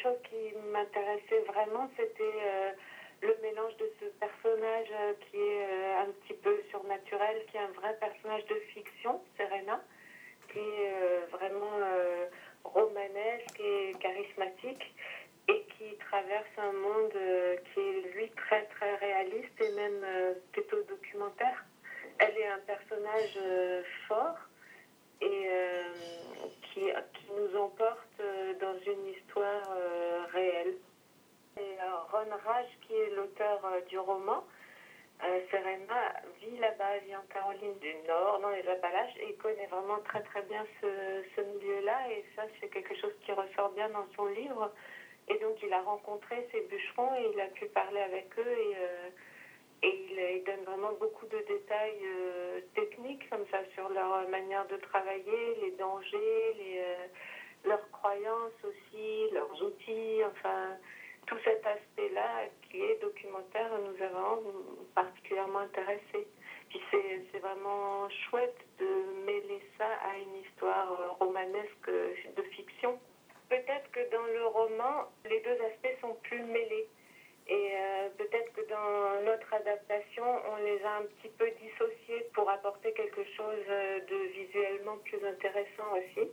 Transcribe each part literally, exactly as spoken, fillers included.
chose qui m'intéressait vraiment, c'était euh, le mélange de ce personnage euh, qui est euh, un petit peu surnaturel, qui est un vrai personnage de fiction, Serena, qui est euh, vraiment euh, romanesque et charismatique, et qui traverse un monde euh, qui est, lui, très très réaliste et même euh, plutôt documentaire. Elle est un personnage euh, fort et euh, qui, qui nous emporte euh, dans une histoire euh, réelle. Et euh, Ron Raj, qui est l'auteur euh, du roman, euh, Serena vit là-bas, vit en Caroline du Nord, dans les Appalaches, et connaît vraiment très très bien ce, ce milieu-là, et ça c'est quelque chose qui ressort bien dans son livre. Et donc il a rencontré ces bûcherons et il a pu parler avec eux, et, euh, et il, il donne vraiment beaucoup de détails euh, techniques comme ça sur leur manière de travailler, les dangers, les, euh, leurs croyances aussi, leurs outils, enfin tout cet aspect-là qui est documentaire nous a vraiment particulièrement intéressés. Puis c'est, c'est vraiment chouette de mêler ça à une histoire romanesque de fiction. Peut-être que dans le roman, les deux aspects sont plus mêlés. Et euh, peut-être que dans notre adaptation, on les a un petit peu dissociés pour apporter quelque chose de visuellement plus intéressant aussi.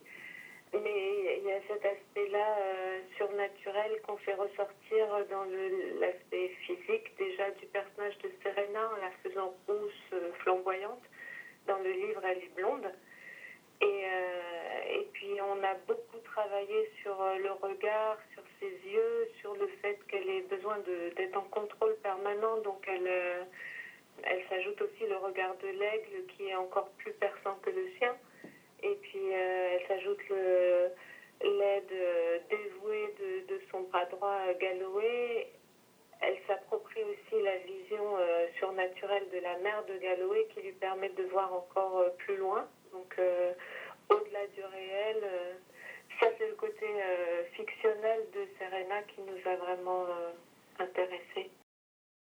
Mais il y a cet aspect-là euh, surnaturel qu'on fait ressortir dans le, l'aspect physique déjà du personnage de Serena en la faisant rousse, euh, flamboyante. Dans le livre, elle est blonde. Et, euh, et puis on a beaucoup travaillé sur euh, le regard, sur ses yeux, sur le fait qu'elle ait besoin de, d'être en contrôle permanent. Donc elle, euh, elle s'ajoute aussi le regard de l'aigle qui est encore plus perçant que le sien. Et puis euh, elle s'ajoute le, l'aide euh, dévouée de, de son bras droit Galloway. Elle s'approprie aussi la vision euh, surnaturelle de la mère de Galloway qui lui permet de voir encore euh, plus loin, donc euh, au-delà du réel. Euh, ça c'est le côté euh, fictionnel de Serena qui nous a vraiment euh, intéressés.